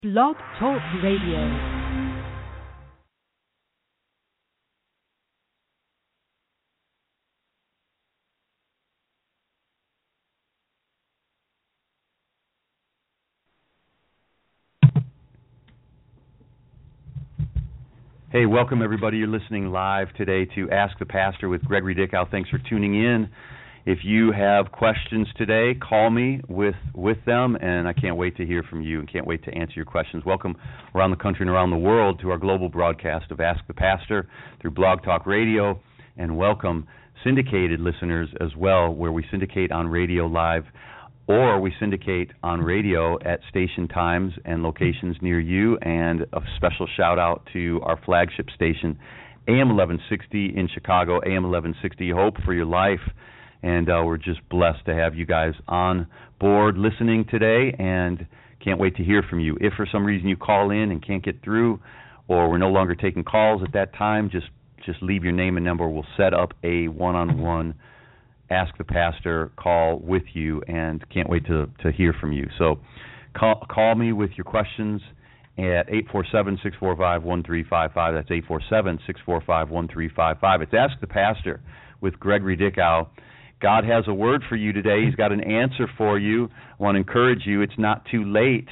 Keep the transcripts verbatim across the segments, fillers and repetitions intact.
Blog Talk Radio. Hey, welcome everybody. You're listening live today to Ask the Pastor with Gregory Dickow. Thanks for tuning in. If you have questions today, call me with with them, and I can't wait to hear from you and can't wait to answer your questions. Welcome around the country and around the world to our global broadcast of Ask the Pastor through Blog Talk Radio, and welcome syndicated listeners as well, where we syndicate on radio live, or we syndicate on radio at station times and locations near you. And a special shout out to our flagship station, A M eleven sixty in Chicago, A M eleven sixty, Hope for Your Life. And uh, we're just blessed to have you guys on board listening today, and can't wait to hear from you. If for some reason you call in and can't get through, or we're no longer taking calls at that time, just just leave your name and number. We'll set up a one-on-one Ask the Pastor call with you, and can't wait to, to hear from you. So call, call me with your questions at eight four seven, six four five, one three five five. That's eight four seven, six four five, one three five five. It's Ask the Pastor with Gregory Dickow. God has a word for you today. He's got an answer for you. I want to encourage you, it's not too late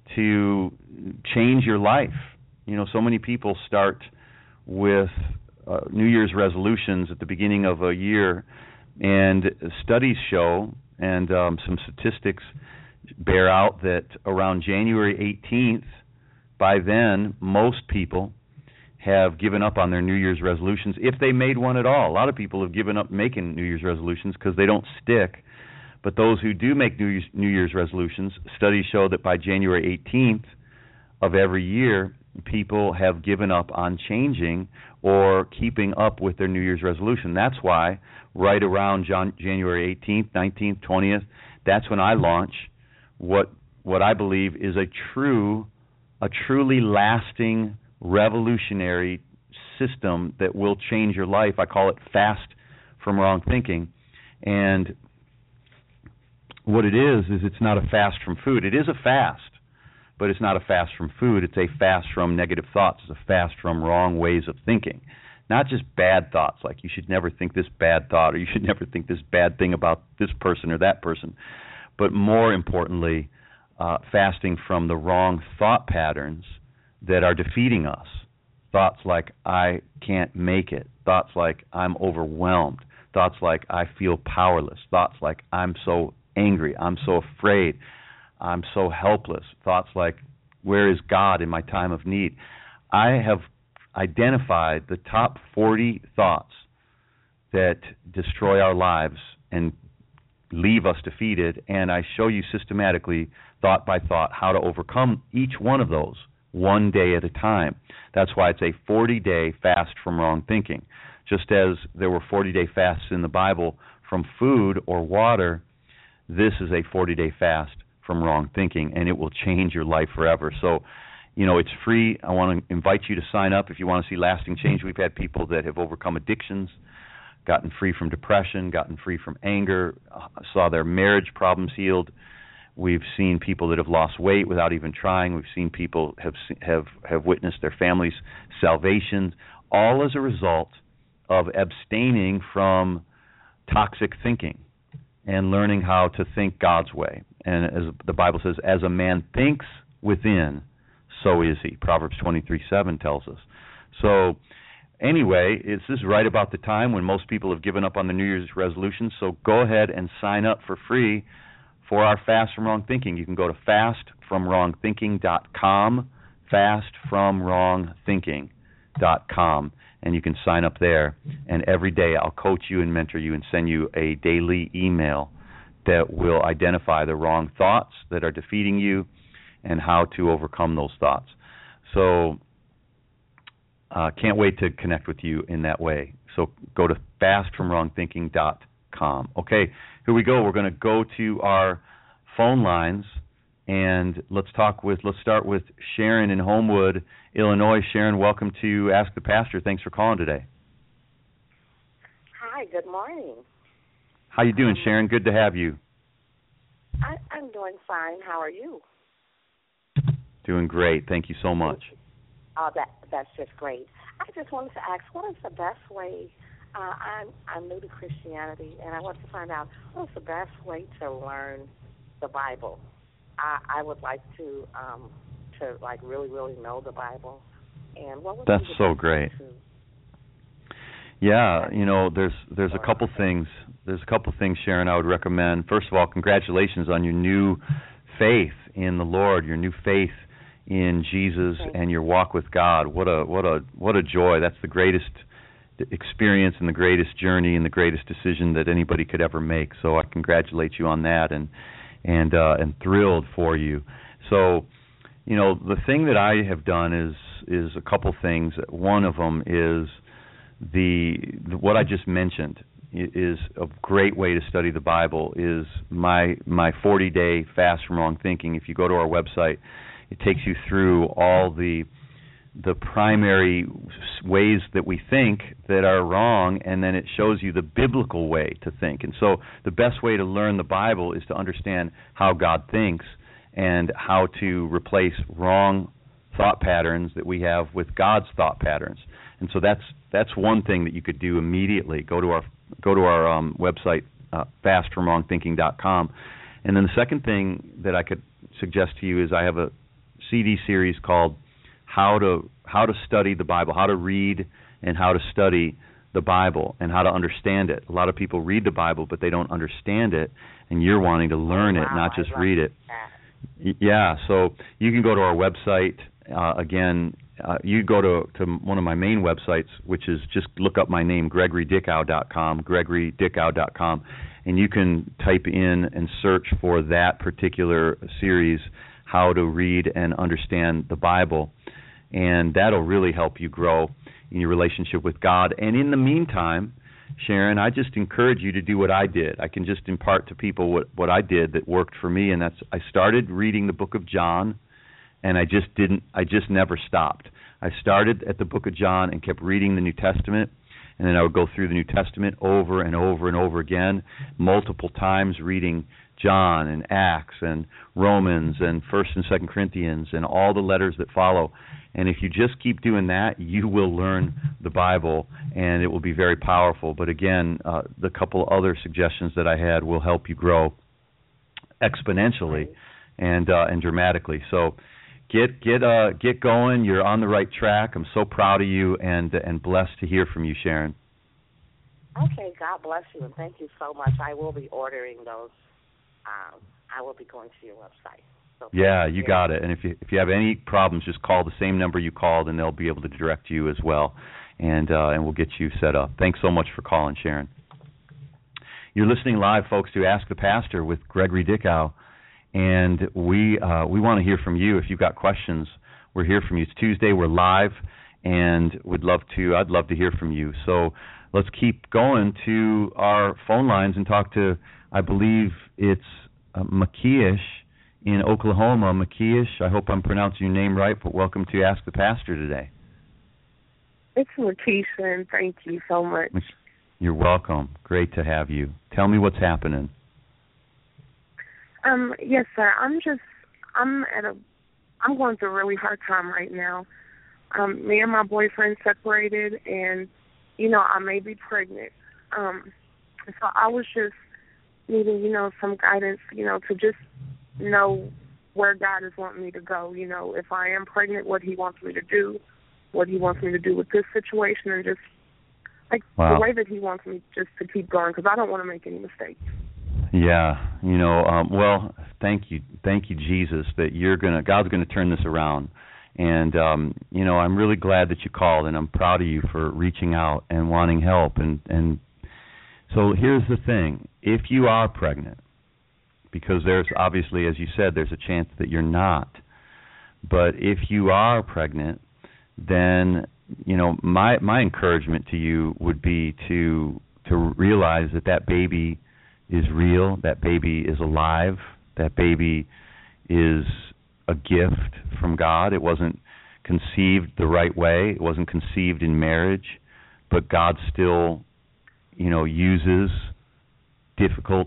to change your life. You know, so many people start with uh, New Year's resolutions at the beginning of a year, and studies show, and um, some statistics bear out, that around January eighteenth, by then, most people have given up on their New Year's resolutions, if they made one at all. A lot of people have given up making New Year's resolutions because they don't stick. But those who do make New Year's, New Year's resolutions, studies show that by January eighteenth of every year, people have given up on changing or keeping up with their New Year's resolution. That's why right around John, January eighteenth, nineteenth, twentieth, that's when I launch what what I believe is a true, a truly lasting, revolutionary system that will change your life. I call it Fast from Wrong Thinking. And what it is, is it's not a fast from food. It is a fast, but it's not a fast from food. It's a fast from negative thoughts. It's a fast from wrong ways of thinking. Not just bad thoughts, like you should never think this bad thought, or you should never think this bad thing about this person or that person, but more importantly, uh, fasting from the wrong thought patterns that are defeating us. Thoughts like, I can't make it. Thoughts like, I'm overwhelmed. Thoughts like, I feel powerless. Thoughts like, I'm so angry. I'm so afraid. I'm so helpless. Thoughts like, where is God in my time of need? I have identified the top forty thoughts that destroy our lives and leave us defeated, and I show you systematically, thought by thought, how to overcome each one of those, one day at a time. That's why it's a forty-day fast from wrong thinking. Just as there were forty-day fasts in the Bible from food or water, this is a forty-day fast from wrong thinking, and it will change your life forever. So, you know, it's free. I want to invite you to sign up if you want to see lasting change. We've had people that have overcome addictions, gotten free from depression, gotten free from anger, saw their marriage problems healed. We've seen people that have lost weight without even trying. We've seen people have have have witnessed their families' salvation, all as a result of abstaining from toxic thinking and learning how to think God's way. And as the Bible says, as a man thinks within, so is he. Proverbs twenty-three seven tells us. So anyway, this is right about the time when most people have given up on the New Year's resolutions. So go ahead and sign up for free for our Fast from Wrong Thinking. You can go to fast from wrong thinking dot com, fast from wrong thinking dot com, and you can sign up there. And every day I'll coach you and mentor you and send you a daily email that will identify the wrong thoughts that are defeating you and how to overcome those thoughts. So uh, can't wait to connect with you in that way. So go to fast from wrong thinking dot com. Okay, here we go. We're going to go to our phone lines, and let's talk with, let's start with Sharon in Homewood, Illinois. Sharon, welcome to Ask the Pastor. Thanks for calling today. Hi, good morning. How you doing, Sharon? Good to have you. I, I'm doing fine. How are you? Doing great. Thank you so much. Uh, that that's just great. I just wanted to ask, what is the best way? Uh, I'm I'm new to Christianity, and I want to find out what is the best way to learn the Bible. I, I would like to um, to like really really know the Bible, and what would That's be the so best great. way to Yeah, you know, there's there's a couple things. There's a couple things, Sharon, I would recommend. First of all, congratulations on your new faith in the Lord, your new faith in Jesus and your walk with God. What a what a what a joy. That's the greatest experience and the greatest journey and the greatest decision that anybody could ever make. So I congratulate you on that, and and uh, and thrilled for you. So, you know, the thing that I have done is is a couple things. One of them is the, the what I just mentioned is a great way to study the Bible. Is my my forty-day fast from wrong thinking. If you go to our website, it takes you through all the the primary ways that we think that are wrong, and then it shows you the biblical way to think. And so the best way to learn the Bible is to understand how God thinks and how to replace wrong thought patterns that we have with God's thought patterns. And so that's that's one thing that you could do immediately. Go to our go to our um, website, uh, fast from wrong thinking dot com. And then the second thing that I could suggest to you is I have a C D series called How to How to Study the Bible, How to Read and How to Study the Bible, and how to understand it. A lot of people read the Bible, but they don't understand it, and you're wanting to learn oh, it, wow, not just read it. That. Yeah, so you can go to our website. Uh, again, uh, you go to, to one of my main websites, which is just look up my name, gregory dickow dot com, gregory dickow dot com, and you can type in and search for that particular series, How to Read and Understand the Bible, and that'll really help you grow in your relationship with God. And in the meantime, Sharon, I just encourage you to do what I did. I can just impart to people what, what I did that worked for me, and that's I started reading the book of John, and I just didn't, I just never stopped. I started at the book of John and kept reading the New Testament, and then I would go through the New Testament over and over and over again, multiple times, reading John and Acts and Romans and First and Second Corinthians and all the letters that follow. And if you just keep doing that, you will learn the Bible, and it will be very powerful. But again, uh, the couple other suggestions that I had will help you grow exponentially and uh, and dramatically. So get get uh, get going. You're on the right track. I'm so proud of you, and and blessed to hear from you, Sharon. Okay, God bless you, and thank you so much. I will be ordering those. Um, I will be going to your website. So yeah, you got it. And if you if you have any problems, just call the same number you called, and they'll be able to direct you as well, and uh, and we'll get you set up. Thanks so much for calling, Sharon. You're listening live, folks, to Ask the Pastor with Gregory Dickow, and we uh, we want to hear from you. If you've got questions, we're here from you. It's Tuesday. We're live, and would love to. I'd love to hear from you. So let's keep going to our phone lines and talk to. I believe it's uh, Makiish in Oklahoma. Makiish, I hope I'm pronouncing your name right, but welcome to Ask the Pastor today. It's Lakeisha, and thank you so much. You're welcome. Great to have you. Tell me what's happening. Um, yes, sir. I'm just, I'm at a, I'm going through a really hard time right now. Um, me and my boyfriend separated, and, you know, I may be pregnant. Um, so I was just needing, you know, some guidance, you know, to just know where God is wanting me to go, you know, if I am pregnant, what he wants me to do, what he wants me to do with this situation, and just, like, wow. the way that he wants me just to keep going, because I don't want to make any mistakes. Yeah, you know, um, well, thank you, thank you, Jesus, that you're gonna, God's gonna turn this around, and um, you know, I'm really glad that you called, and I'm proud of you for reaching out and wanting help, and and so here's the thing: if you are pregnant, because there's obviously, as you said, there's a chance that you're not, but if you are pregnant, then you know, my my encouragement to you would be to to realize that that baby is real, that baby is alive, that baby is a gift from God. It wasn't conceived the right way. It wasn't conceived in marriage, but God still, you know, uses difficult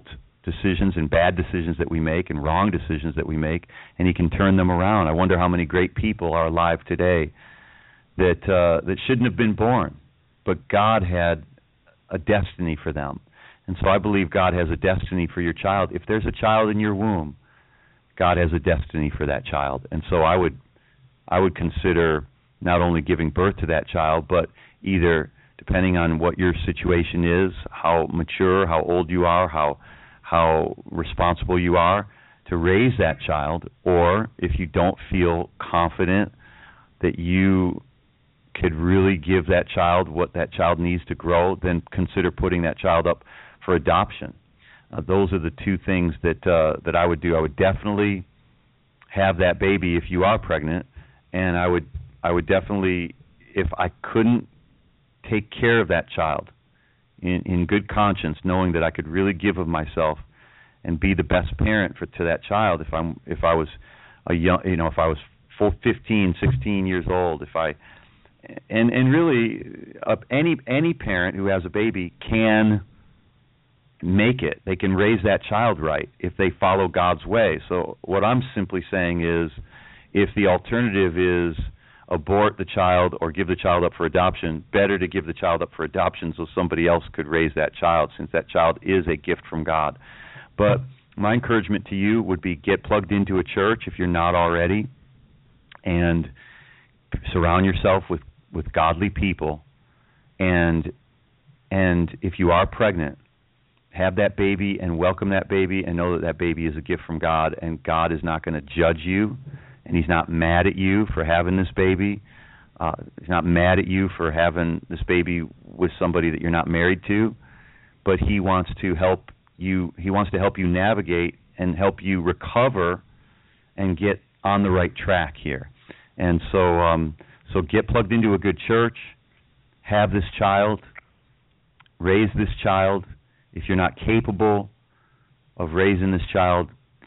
decisions and bad decisions that we make and wrong decisions that we make, and he can turn them around. I wonder how many great people are alive today that uh, that shouldn't have been born, but God had a destiny for them. And so I believe God has a destiny for your child. If there's a child in your womb, God has a destiny for that child. And so I would I would consider not only giving birth to that child, but either, depending on what your situation is, how mature, how old you are, how how responsible you are, to raise that child, or if you don't feel confident that you could really give that child what that child needs to grow, then consider putting that child up for adoption. Uh, those are the two things that uh, that I would do. I would definitely have that baby if you are pregnant, and I would I would definitely, if I couldn't take care of that child in, in good conscience, knowing that I could really give of myself and be the best parent for to that child. If I'm if I was a young, you know, if I was full fifteen, sixteen years old, if I and and really uh, any any parent who has a baby can make it. They can raise that child right if they follow God's way. So what I'm simply saying is, if the alternative is abort the child or give the child up for adoption, better to give the child up for adoption so somebody else could raise that child, since that child is a gift from God. But my encouragement to you would be, get plugged into a church if you're not already, and surround yourself with, with godly people. And and if you are pregnant, have that baby and welcome that baby and know that that baby is a gift from God, and God is not going to judge you, and he's not mad at you for having this baby. Uh, he's not mad at you for having this baby with somebody that you're not married to, but he wants to help you. He wants to help you navigate and help you recover and get on the right track here. And so, um, so get plugged into a good church, have this child, raise this child. If you're not capable of raising this child,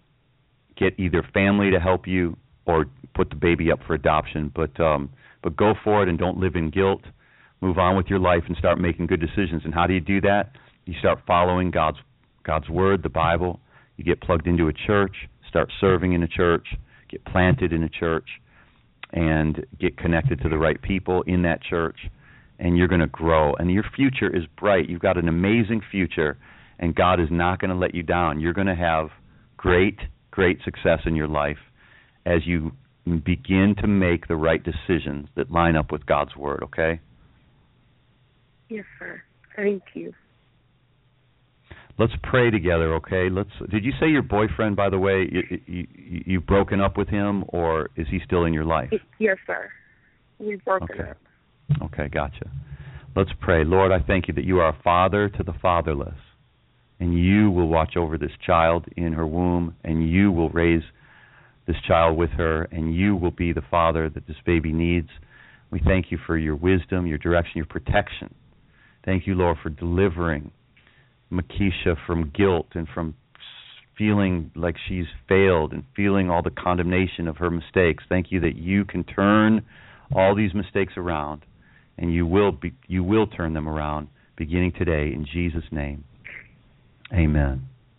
get either family to help you or put the baby up for adoption. But um, but go for it and don't live in guilt. Move on with your life and start making good decisions. And how do you do that? You start following God's God's word, the Bible. You get plugged into a church, start serving in a church, get planted in a church, and get connected to the right people in that church. And you're going to grow. And your future is bright. You've got an amazing future, and God is not going to let you down. You're going to have great, great success in your life as you begin to make the right decisions that line up with God's word, okay? Yes, sir. Thank you. Let's pray together, okay? Let's. Did you say your boyfriend, by the way, you, you, you've broken up with him, or is he still in your life? Yes, sir. We've broken okay. up. Okay, gotcha. Let's pray. Lord, I thank you that you are a father to the fatherless, and you will watch over this child in her womb, and you will raise this child with her, and you will be the father that this baby needs. We thank you for your wisdom, your direction, your protection. Thank you, Lord, for delivering Makisha from guilt and from feeling like she's failed and feeling all the condemnation of her mistakes. Thank you that you can turn all these mistakes around, and you will be, you will turn them around beginning today, in Jesus' name. Amen.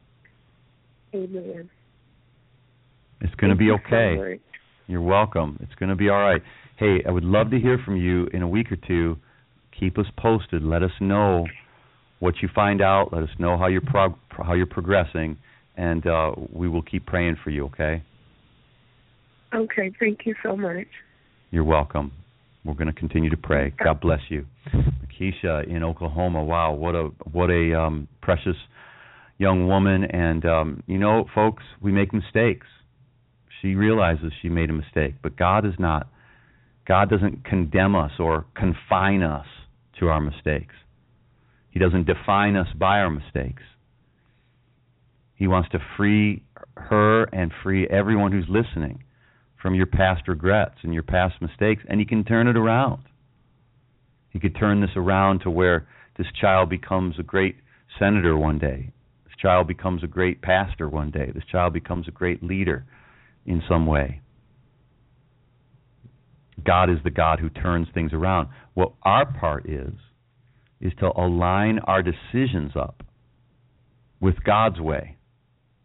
Amen. It's going to be okay. So You're welcome. It's going to be all right. Hey, I would love to hear from you in a week or two. Keep us posted. Let us know what you find out. Let us know how you're prog- how you're progressing, and uh, we will keep praying for you, okay? Okay, thank you so much. You're welcome. We're going to continue to pray. God bless you. Makisha in Oklahoma, wow, what a what a um, precious young woman. And, um, you know, folks, we make mistakes. She realizes she made a mistake, but God is not. God doesn't condemn us or confine us to our mistakes. He doesn't define us by our mistakes. He wants to free her and free everyone who's listening from your past regrets and your past mistakes, and he can turn it around. He could turn this around to where this child becomes a great senator one day. This child becomes a great pastor one day. This child becomes a great leader in some way. God is the God who turns things around. What our part is, is to align our decisions up with God's way,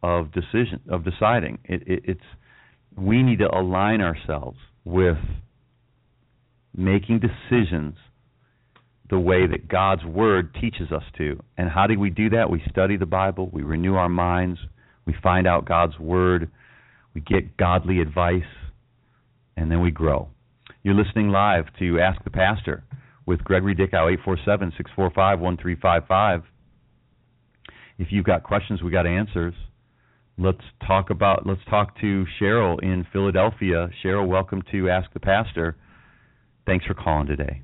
of decision of deciding. It, it, it's we need to align ourselves with making decisions the way that God's Word teaches us to. And how do we do that? We study the Bible, we renew our minds, we find out God's Word, we get godly advice, and then we grow. You're listening live to Ask the Pastor with Gregory Dickow, eight four seven, six four five, one three five five. If you've got questions, we got answers. Let's talk about. Let's talk to Cheryl in Philadelphia. Cheryl, welcome to Ask the Pastor. Thanks for calling today.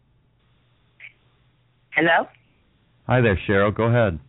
Hello? Hi there, Cheryl. Go ahead.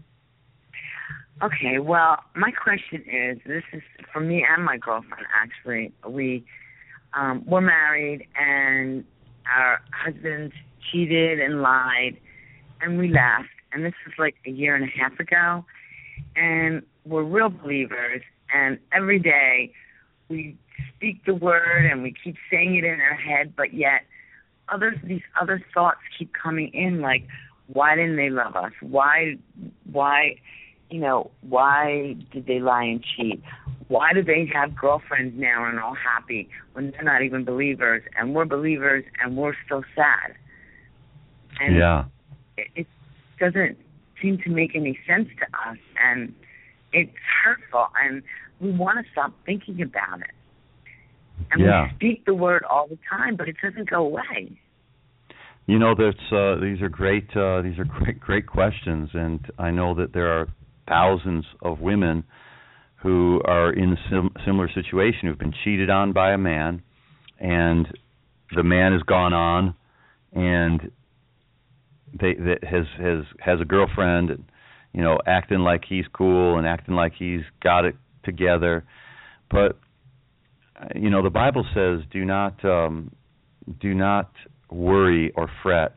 Okay, well, my question is, this is for me and my girlfriend, actually. We, um, we're married, and our husbands cheated and lied, and we left. And this was like a year and a half ago. And we're real believers, and every day we speak the word and we keep saying it in our head, but yet others, these other thoughts keep coming in, like, why didn't they love us? Why, why, you know, why did they lie and cheat? Why do they have girlfriends now and are all happy when they're not even believers, and we're believers and we're still sad? And yeah. it, it doesn't seem to make any sense to us, and it's hurtful, and we want to stop thinking about it. And yeah. we speak the word all the time, but it doesn't go away. You know, that's uh, these are great. Uh, these are great, great questions, and I know that there are thousands of women who are in a sim- similar situation, who've been cheated on by a man, and the man has gone on, and they that has has has a girlfriend, and, you know, acting like he's cool and acting like he's got it together, but you know, the Bible says, do not um, do not worry or fret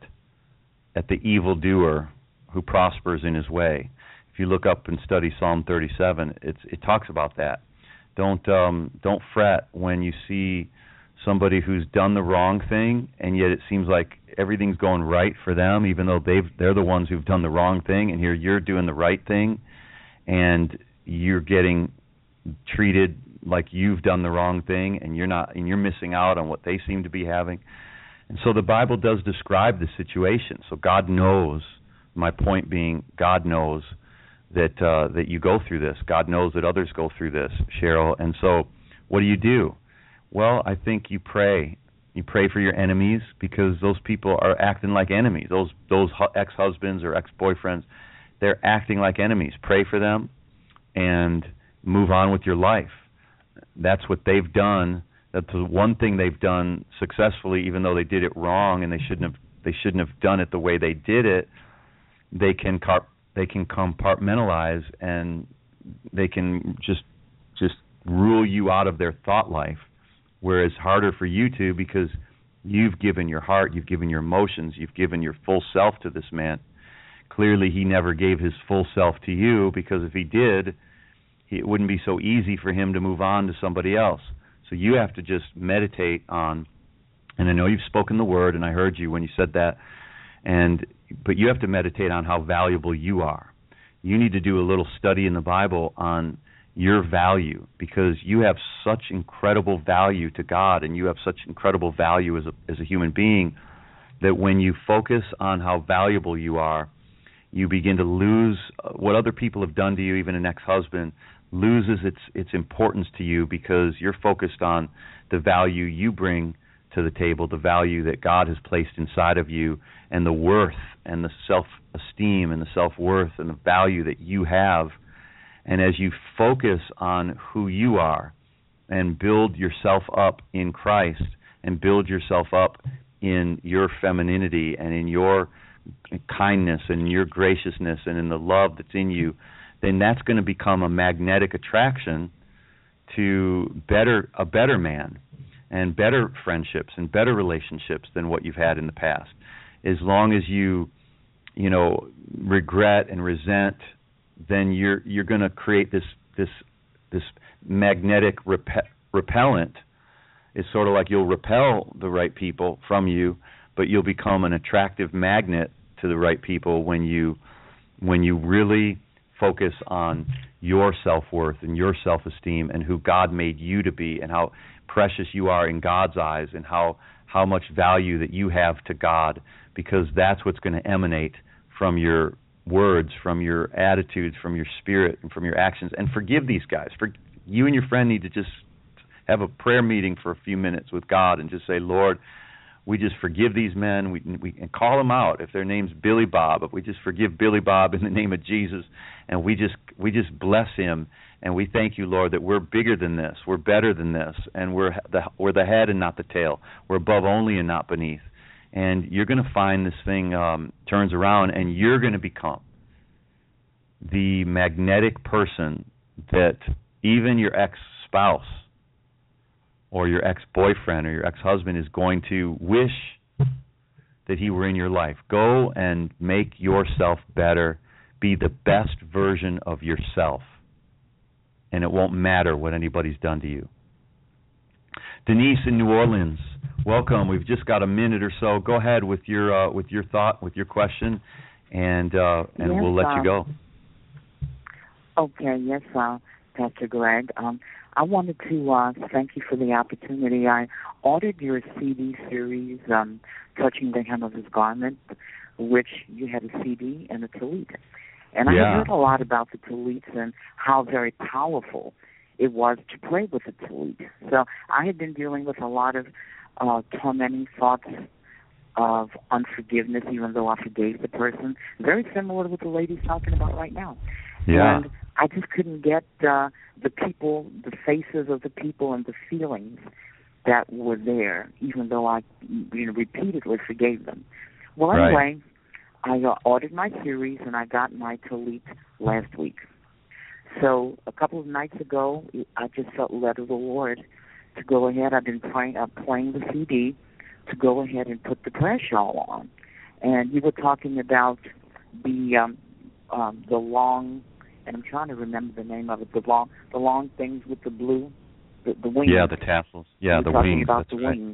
at the evildoer who prospers in his way. If you look up and study Psalm thirty-seven, it's, it talks about that. Don't um, don't fret when you see somebody who's done the wrong thing, and yet it seems like everything's going right for them, even though they've they're the ones who've done the wrong thing, and here you're doing the right thing, and you're getting treated like you've done the wrong thing, and you're not, and you're missing out on what they seem to be having. And so the Bible does describe the situation. So God knows. My point being, God knows that uh, that you go through this. God knows that others go through this, Cheryl. And so, what do you do? Well, I think you pray. You pray for your enemies, because those people are acting like enemies. Those those ex-husbands or ex-boyfriends, they're acting like enemies. Pray for them and move on with your life. That's what they've done. That's the one thing they've done successfully, even though they did it wrong and they shouldn't have they shouldn't have done it the way they did it. They can car- they can compartmentalize, and they can just just rule you out of their thought life, whereas harder for you to, because you've given your heart, you've given your emotions, you've given your full self to this man. Clearly he never gave his full self to you, because if he did, it wouldn't be so easy for him to move on to somebody else. So you have to just meditate on, and I know you've spoken the word, and I heard you when you said that, and but you have to meditate on how valuable you are. You need to do a little study in the Bible on your value, because you have such incredible value to God, and you have such incredible value as a, as a human being, that when you focus on how valuable you are, you begin to lose what other people have done to you. Even an ex-husband loses its its importance to you, because you're focused on the value you bring to the table, the value that God has placed inside of you, and the worth and the self-esteem and the self-worth and the value that you have. And as you focus on who you are and build yourself up in Christ and build yourself up in your femininity and in your kindness and in your graciousness and in the love that's in you, then that's going to become a magnetic attraction to better a better man and better friendships and better relationships than what you've had in the past. As long as you, you know, regret and resent, then you're you're going to create this this this magnetic rep- repellent. It's sort of like you'll repel the right people from you, but you'll become an attractive magnet to the right people when you when you really focus on your self-worth and your self-esteem and who God made you to be and how precious you are in God's eyes and how, how much value that you have to God, because that's what's going to emanate from your words, from your attitudes, from your spirit, and from your actions. And forgive these guys. For, you and your friend need to just have a prayer meeting for a few minutes with God and just say, Lord, we just forgive these men. We, we and call them out. If their name's Billy Bob, if we just forgive Billy Bob in the name of Jesus, and we just we just bless him, and we thank you, Lord, that we're bigger than this, we're better than this, and we're the we're the head and not the tail. We're above only and not beneath. And you're going to find this thing um, turns around, and you're going to become the magnetic person that even your ex-spouse or your ex-boyfriend or your ex-husband is going to wish that he were in your life. Go and make yourself better. Be the best version of yourself. And it won't matter what anybody's done to you. Denise in New Orleans, welcome. We've just got a minute or so. Go ahead with your uh, with your thought, with your question, and uh, and yes, we'll let uh, you go. Okay, yes, uh, Pastor Greg. Um, I wanted to uh, thank you for the opportunity. I ordered your C D series, um, Touching the Hem of His Garment, which you had a C D and a tallit. And I yeah. heard a lot about the tallits and how very powerful it was to pray with the tallit. So I had been dealing with a lot of uh, tormenting thoughts of unforgiveness, even though I forgave the person. Very similar to what the lady's talking about right now. Yeah. And I just couldn't get uh, the people, the faces of the people and the feelings that were there, even though I you know, repeatedly forgave them. Well, anyway, right. I uh, ordered my series, and I got my tallit last week. So a couple of nights ago, I just felt led of the Lord to go ahead. I've been playing, uh, playing the C D to go ahead and put the prayer shawl on. And you were talking about the um, um, the long, and I'm trying to remember the name of it, the long the long things with the blue, the, the wings. Yeah, the tassels. Yeah, you the talking wings. about That's the right. wings.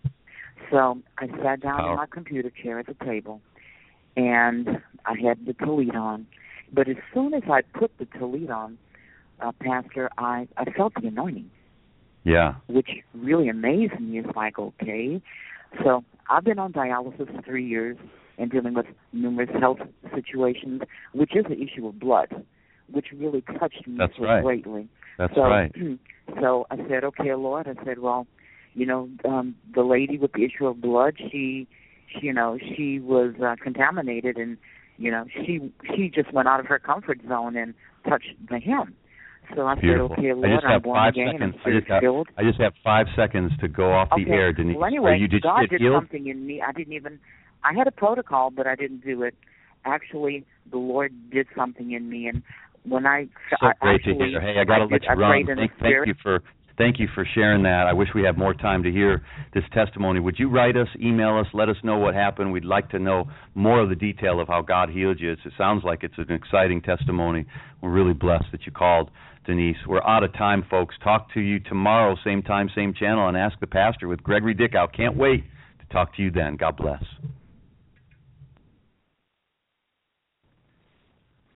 So I sat down Power. in my computer chair at the table, and I had the tallit on. But as soon as I put the tallit on, uh, Pastor, I, I felt the anointing. Yeah. Which really amazed me. It's like, okay. So I've been on dialysis for three years and dealing with numerous health situations, which is the issue of blood, which really touched me That's so right. greatly. That's so, right. So I said, okay, Lord. I said, well, you know, um, the lady with the issue of blood, she, she you know, she was uh, contaminated, and you know, she she just went out of her comfort zone and touched the hem. So I Beautiful. said, okay, Lord, I just I'm have born five again. seconds. I'm I just have, filled. I just have five seconds to go off okay. the air, Denise. Well, anyway, Are you, did God you get did healed? something in me. I didn't even, I had a protocol, but I didn't do it. Actually, the Lord did something in me. And when I, So I great actually, to hear. Hey, I got to let did, you I run. prayed in Thank, the spirit. thank you for thank you for sharing that. I wish we had more time to hear this testimony. Would you write us, email us, let us know what happened? We'd like to know more of the detail of how God healed you. It's, it sounds like it's an exciting testimony. We're really blessed that you called, Denise. We're out of time, folks. Talk to you tomorrow, same time, same channel, and Ask the Pastor with Gregory Dickow. Can't wait to talk to you then. God bless.